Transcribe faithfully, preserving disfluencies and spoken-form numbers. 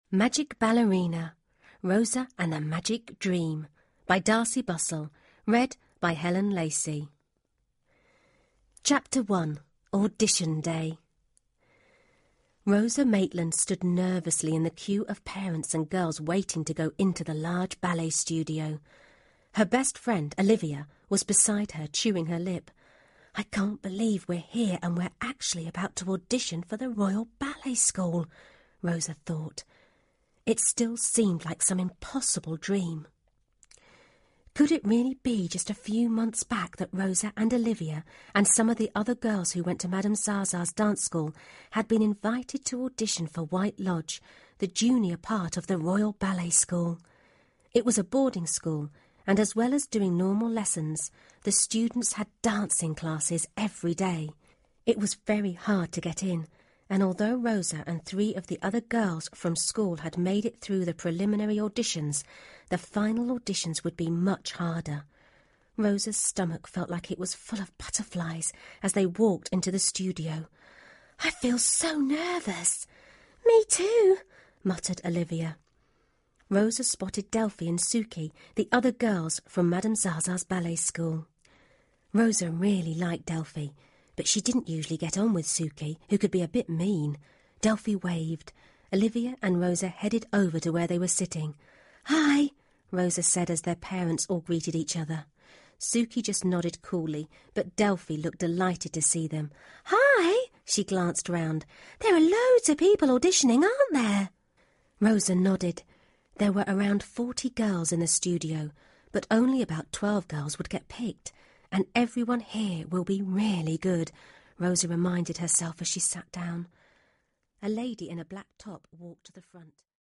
Magic Ballerina, Rosa and the Magic Dream by Darcy Bussell, read by Helen Lacey. Chapter one. Audition Day. Rosa Maitland stood nervously in the queue of parents and girls waiting to go into the large ballet studio. Her best friend, Olivia, was beside her, chewing her lip. "I can't believe we're here and we're actually about to audition for the Royal Ballet School," Rosa thought. It still seemed like some impossible dream. Could it really be just a few months back that Rosa and Olivia and some of the other girls who went to Madame Zaza's dance school had been invited to audition for White Lodge, the junior part of the Royal Ballet School? It was a boarding school, and as well as doing normal lessons, the students had dancing classes every day. It was very hard to get in, and although Rosa and three of the other girls from school had made it through the preliminary auditions, the final auditions would be much harder. Rosa's stomach felt like it was full of butterflies as they walked into the studio. "I feel so nervous." "Me too," muttered Olivia. Rosa spotted Delphi and Suki, the other girls from Madame Zaza's ballet school. Rosa really liked Delphi, but she didn't usually get on with Suki, who could be a bit mean. Delphi waved. Olivia and Rosa headed over to where they were sitting. "Hi," Rosa said as their parents all greeted each other. Suki just nodded coolly, but Delphi looked delighted to see them. "Hi," she glanced round. "There are loads of people auditioning, aren't there?" Rosa nodded. There were around forty girls in the studio, but only about twelve girls would get picked. And everyone here will be really good, Rosa reminded herself as she sat down. A lady in a black top walked to the front.